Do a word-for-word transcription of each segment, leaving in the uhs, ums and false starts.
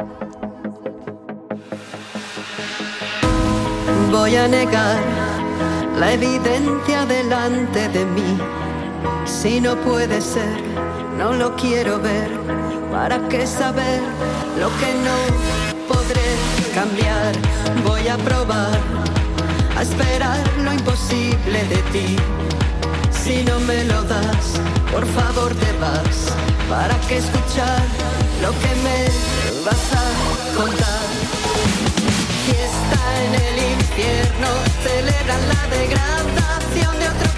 Voy a negar la evidencia delante de mí. Si no puede ser, no lo quiero ver. ¿Para qué saber lo que no podré cambiar? Voy a probar a esperar lo imposible de ti. Si no me lo das, por favor te vas. ¿Para qué escuchar lo que me vas a contar? Fiesta en el infierno, celebran la degradación de otro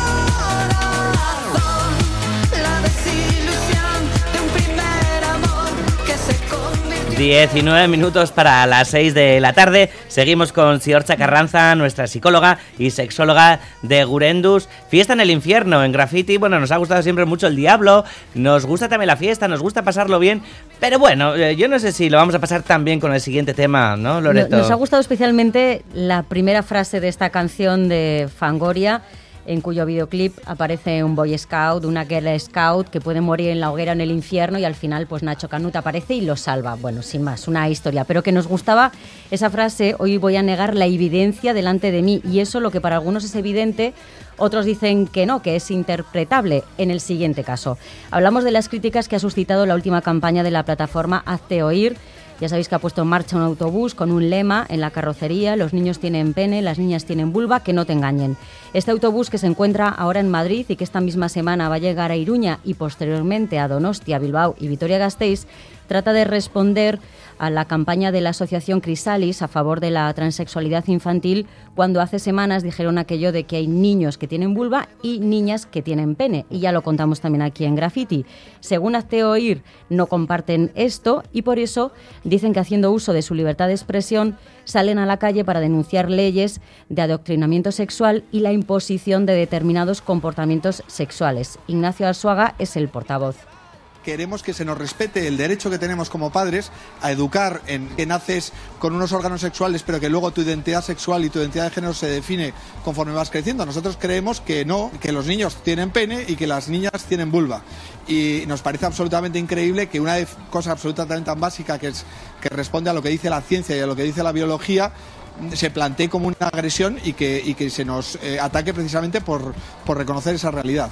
corazón, la desilusión de un primer amor que se convirtió. diecinueve minutos para las seis de la tarde. Seguimos con Ziortza Carranza, nuestra psicóloga y sexóloga de Gurendus. Fiesta en el infierno, en Graffiti. Bueno, nos ha gustado siempre mucho el diablo, nos gusta también la fiesta, nos gusta pasarlo bien. Pero bueno, yo no sé si lo vamos a pasar tan bien con el siguiente tema, ¿no, Loreto? Nos ha gustado especialmente la primera frase de esta canción de Fangoria, en cuyo videoclip aparece un Boy Scout, una Girl Scout que puede morir en la hoguera en el infierno y al final pues Nacho Canut aparece y lo salva. Bueno, sin más, una historia. Pero que nos gustaba esa frase, hoy voy a negar la evidencia delante de mí. Y eso, lo que para algunos es evidente, otros dicen que no, que es interpretable en el siguiente caso. Hablamos de las críticas que ha suscitado la última campaña de la plataforma Hazte Oír. Ya sabéis que ha puesto en marcha un autobús con un lema en la carrocería: los niños tienen pene, las niñas tienen vulva, que no te engañen. Este autobús, que se encuentra ahora en Madrid y que esta misma semana va a llegar a Iruña y posteriormente a Donostia, Bilbao y Vitoria-Gasteiz, trata de responder a la campaña de la asociación Crisalis a favor de la transexualidad infantil, cuando hace semanas dijeron aquello de que hay niños que tienen vulva y niñas que tienen pene, y ya lo contamos también aquí en Graffiti. Según Hazte Oír, no comparten esto y por eso dicen que, haciendo uso de su libertad de expresión, salen a la calle para denunciar leyes de adoctrinamiento sexual y la imposición de determinados comportamientos sexuales. Ignacio Arzuaga es el portavoz. Queremos que se nos respete el derecho que tenemos como padres a educar en que naces con unos órganos sexuales, pero que luego tu identidad sexual y tu identidad de género se define conforme vas creciendo. Nosotros creemos que no, que los niños tienen pene y que las niñas tienen vulva. Y nos parece absolutamente increíble que una cosa absolutamente tan básica, que es que responde a lo que dice la ciencia y a lo que dice la biología, se plantee como una agresión y que, y que se nos eh, ataque precisamente por, por reconocer esa realidad.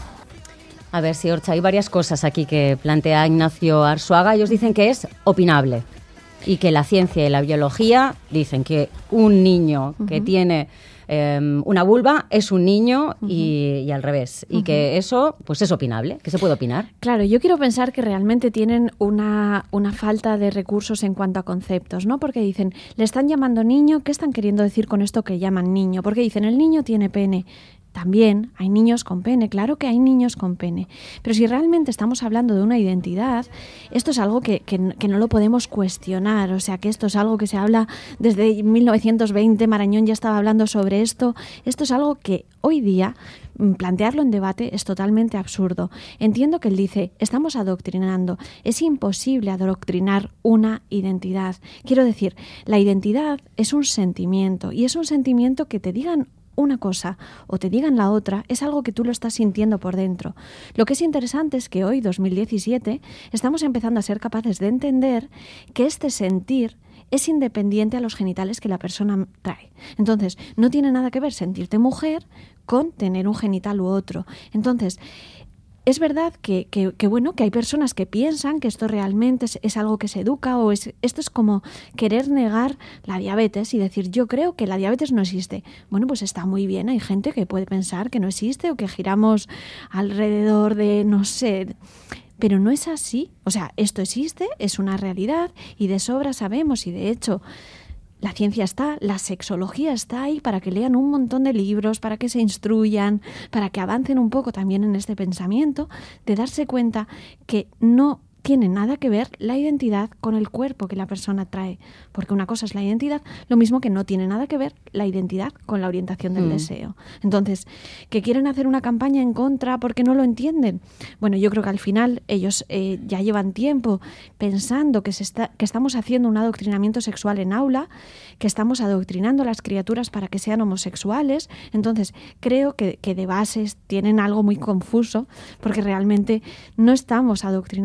A ver, Ziortza, hay varias cosas aquí que plantea Ignacio Arzuaga. Ellos dicen que es opinable y que la ciencia y la biología dicen que un niño uh-huh. que tiene eh, una vulva es un niño uh-huh. y, y al revés. Y uh-huh. que eso pues es opinable, que se puede opinar. Claro, yo quiero pensar que realmente tienen una, una falta de recursos en cuanto a conceptos, ¿no? Porque dicen, le están llamando niño, ¿qué están queriendo decir con esto que llaman niño? Porque dicen, el niño tiene pene. También hay niños con pene, claro que hay niños con pene, pero si realmente estamos hablando de una identidad, esto es algo que, que, que no lo podemos cuestionar, o sea que esto es algo que se habla desde mil novecientos veinte, Marañón ya estaba hablando sobre esto, esto es algo que hoy día plantearlo en debate es totalmente absurdo. Entiendo que él dice, estamos adoctrinando, es imposible adoctrinar una identidad. Quiero decir, la identidad es un sentimiento y es un sentimiento que te digan una cosa o te digan la otra, es algo que tú lo estás sintiendo por dentro. Lo que es interesante es que hoy, dos mil diecisiete, estamos empezando a ser capaces de entender que este sentir es independiente a los genitales que la persona trae. Entonces, no tiene nada que ver sentirte mujer con tener un genital u otro. Entonces, es verdad que, que, que, bueno, que hay personas que piensan que esto realmente es, es algo que se educa o es, esto es como querer negar la diabetes y decir, yo creo que la diabetes no existe. Bueno, pues está muy bien, hay gente que puede pensar que no existe o que giramos alrededor de, no sé, pero no es así. O sea, esto existe, es una realidad y de sobra sabemos, y de hecho la ciencia está, la sexología está ahí para que lean un montón de libros, para que se instruyan, para que avancen un poco también en este pensamiento, de darse cuenta que no tiene nada que ver la identidad con el cuerpo que la persona trae. Porque una cosa es la identidad, lo mismo que no tiene nada que ver la identidad con la orientación del mm. deseo. Entonces, ¿que quieren hacer una campaña en contra porque no lo entienden? Bueno, yo creo que al final ellos eh, ya llevan tiempo pensando que, se está, que estamos haciendo un adoctrinamiento sexual en aula, que estamos adoctrinando a las criaturas para que sean homosexuales. Entonces, creo que, que de bases tienen algo muy confuso, porque realmente no estamos adoctrinando, simplemente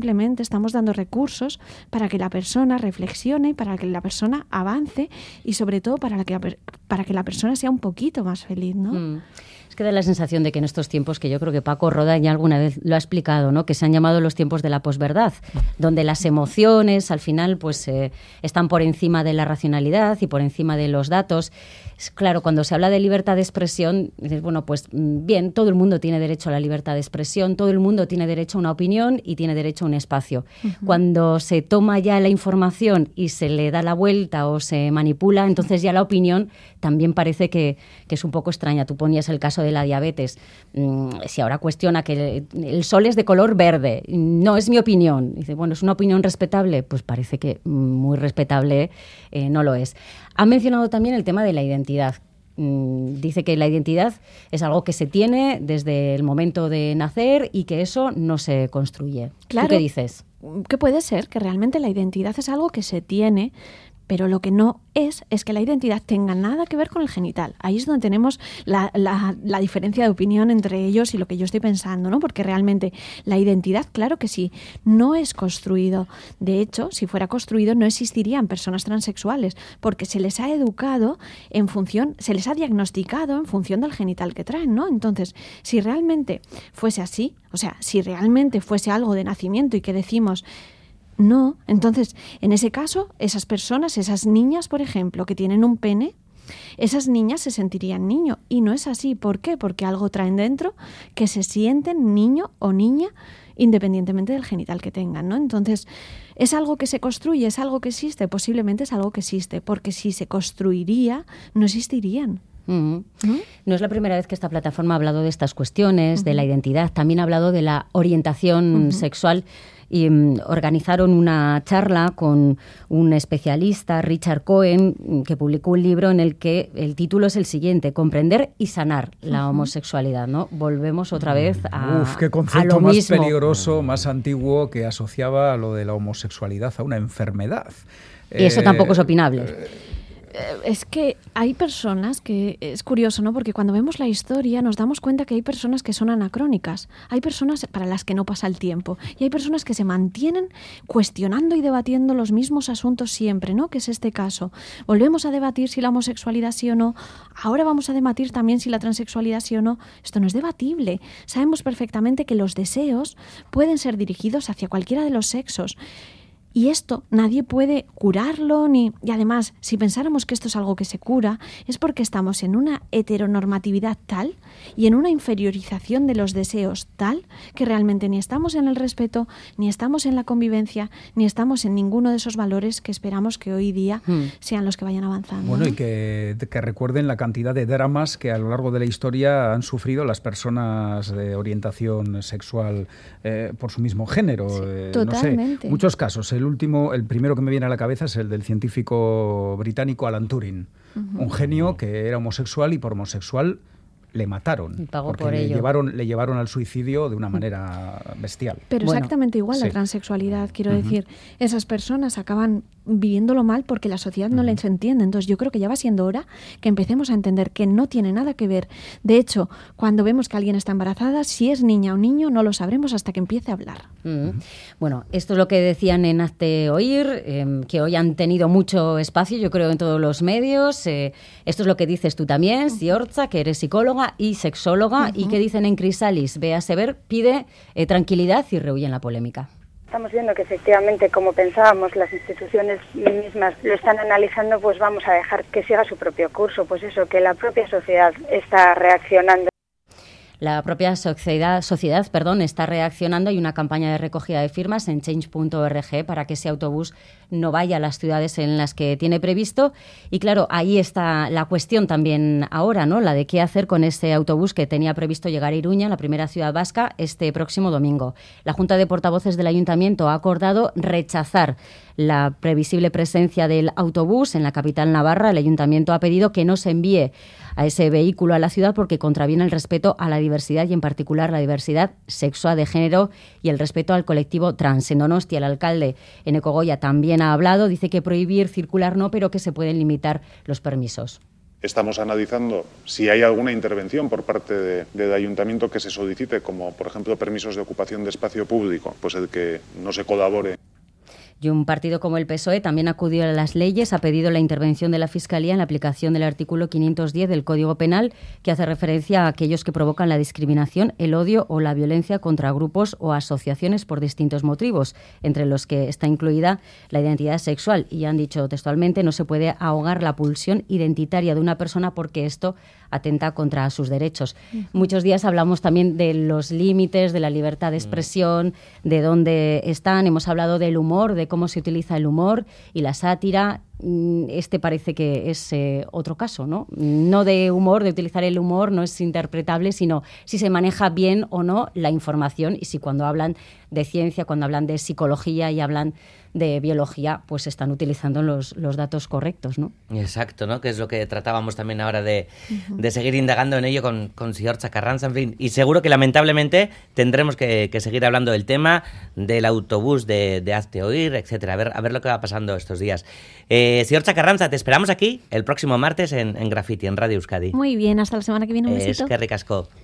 simplemente estamos dando recursos para que la persona reflexione, para que la persona avance y sobre todo para, la que, para que la persona sea un poquito más feliz, ¿no? Mm. Es que da la sensación de que en estos tiempos, que yo creo que Paco Roda ya alguna vez lo ha explicado, ¿no? Que se han llamado los tiempos de la posverdad, donde las emociones al final pues eh, están por encima de la racionalidad y por encima de los datos. Claro, cuando se habla de libertad de expresión, dices, bueno, pues bien, todo el mundo tiene derecho a la libertad de expresión, todo el mundo tiene derecho a una opinión y tiene derecho a un espacio. Uh-huh. Cuando se toma ya la información y se le da la vuelta o se manipula, entonces ya la opinión también parece que, que es un poco extraña. Tú ponías el caso de la diabetes. Mm, si ahora cuestiona que el, el sol es de color verde, no es mi opinión. Dice, bueno, ¿es una opinión respetable? Pues parece que muy respetable eh, no lo es. Ha mencionado también el tema de la identidad. Mm, dice que la identidad es algo que se tiene desde el momento de nacer y que eso no se construye. Claro. ¿Tú qué dices? Que puede ser que realmente la identidad es algo que se tiene, pero lo que no es, es que la identidad tenga nada que ver con el genital. Ahí es donde tenemos la, la, la diferencia de opinión entre ellos y lo que yo estoy pensando, ¿no? Porque realmente la identidad, claro que sí, no es construido. De hecho, si fuera construido, no existirían personas transexuales, porque se les ha educado en función, se les ha diagnosticado en función del genital que traen, ¿no? Entonces, si realmente fuese así, o sea, si realmente fuese algo de nacimiento y que decimos no, entonces, en ese caso, esas personas, esas niñas, por ejemplo, que tienen un pene, esas niñas se sentirían niño. Y no es así. ¿Por qué? Porque algo traen dentro que se sienten niño o niña independientemente del genital que tengan, ¿no? Entonces, ¿es algo que se construye? ¿Es algo que existe? Posiblemente es algo que existe, porque si se construiría, no existirían. Uh-huh. ¿Mm? No es la primera vez que esta plataforma ha hablado de estas cuestiones, uh-huh. de la identidad. También ha hablado de la orientación uh-huh. sexual. Y um, organizaron una charla con un especialista, Richard Cohen, que publicó un libro en el que el título es el siguiente: Comprender y sanar la uh-huh. homosexualidad, ¿no? Volvemos otra vez a, Uf, qué concepto a lo más mismo. peligroso, más antiguo, que asociaba a lo de la homosexualidad a una enfermedad. Y eso eh, tampoco es opinable. Eh, Es que hay personas que, es curioso, ¿no? Porque cuando vemos la historia nos damos cuenta que hay personas que son anacrónicas, hay personas para las que no pasa el tiempo y hay personas que se mantienen cuestionando y debatiendo los mismos asuntos siempre, ¿no? Que es este caso. Volvemos a debatir si la homosexualidad sí o no, ahora vamos a debatir también si la transexualidad sí o no. Esto no es debatible. Sabemos perfectamente que los deseos pueden ser dirigidos hacia cualquiera de los sexos. Y esto nadie puede curarlo, ni y además, si pensáramos que esto es algo que se cura, es porque estamos en una heteronormatividad tal y en una inferiorización de los deseos tal que realmente ni estamos en el respeto, ni estamos en la convivencia, ni estamos en ninguno de esos valores que esperamos que hoy día hmm. sean los que vayan avanzando. Bueno, ¿no? y que, que recuerden la cantidad de dramas que a lo largo de la historia han sufrido las personas de orientación sexual eh, por su mismo género. Sí, eh, totalmente. No sé, muchos casos. El último, el primero que me viene a la cabeza es el del científico británico Alan Turing, uh-huh. un genio que era homosexual y por homosexual le mataron. Y pagó porque por le ello. llevaron, le llevaron al suicidio de una manera bestial. Pero bueno, exactamente igual sí. la transexualidad, quiero uh-huh. decir, esas personas acaban viviéndolo mal porque la sociedad no uh-huh. les entiende. Entonces yo creo que ya va siendo hora que empecemos a entender que no tiene nada que ver. De hecho, cuando vemos que alguien está embarazada, si es niña o niño, no lo sabremos hasta que empiece a hablar. Uh-huh. Bueno, esto es lo que decían en Hazte Oír, eh, que hoy han tenido mucho espacio, yo creo, en todos los medios. Eh, esto es lo que dices tú también, Ziortza, que eres psicóloga y sexóloga, uh-huh. y que dicen en Crisalis, Bea Sever pide eh, tranquilidad y rehuye en la polémica. Estamos viendo que efectivamente, como pensábamos, las instituciones mismas lo están analizando, pues vamos a dejar que siga su propio curso, pues eso, que la propia sociedad está reaccionando. La propia sociedad, sociedad perdón, está reaccionando. Hay una campaña de recogida de firmas en change punto org para que ese autobús no vaya a las ciudades en las que tiene previsto. Y claro, ahí está la cuestión también ahora, ¿no? La de qué hacer con ese autobús que tenía previsto llegar a Iruña, la primera ciudad vasca, este próximo domingo. La Junta de Portavoces del Ayuntamiento ha acordado rechazar la previsible presencia del autobús en la capital navarra. El Ayuntamiento ha pedido que no se envíe a ese vehículo a la ciudad porque contraviene el respeto a la diversidad y en particular la diversidad sexual de género y el respeto al colectivo trans. En Donostia, el alcalde Eneko Goya también ha hablado, dice que prohibir circular no, pero que se pueden limitar los permisos. Estamos analizando si hay alguna intervención por parte de, del ayuntamiento que se solicite, como por ejemplo permisos de ocupación de espacio público, pues el que no se colabore. Y un partido como el P S O E también acudió a las leyes, ha pedido la intervención de la Fiscalía en la aplicación del artículo quinientos diez del Código Penal, que hace referencia a aquellos que provocan la discriminación, el odio o la violencia contra grupos o asociaciones por distintos motivos, entre los que está incluida la identidad sexual. Y han dicho textualmente, no se puede ahogar la pulsión identitaria de una persona porque esto atenta contra sus derechos. Uh-huh. Muchos días hablamos también de los límites, de la libertad de expresión, uh-huh. de dónde están. Hemos hablado del humor, de cómo se utiliza el humor y la sátira. Este parece que es eh, otro caso, ¿no? No de humor, de utilizar el humor, no es interpretable, sino si se maneja bien o no la información y si cuando hablan de ciencia, cuando hablan de psicología y hablan de biología, pues están utilizando los, los datos correctos, ¿no? Exacto, ¿no? Que es lo que tratábamos también ahora de, uh-huh. de seguir indagando en ello con, con Siortza Carranza, en fin. Y seguro que lamentablemente tendremos que, que seguir hablando del tema, del autobús de, de Hazte Oír, etcétera. A ver, a ver lo que va pasando estos días. Eh, Siortza Carranza, te esperamos aquí el próximo martes en, en Graffiti, en Radio Euskadi. Muy bien, hasta la semana que viene. Un besito. Es que ricasco.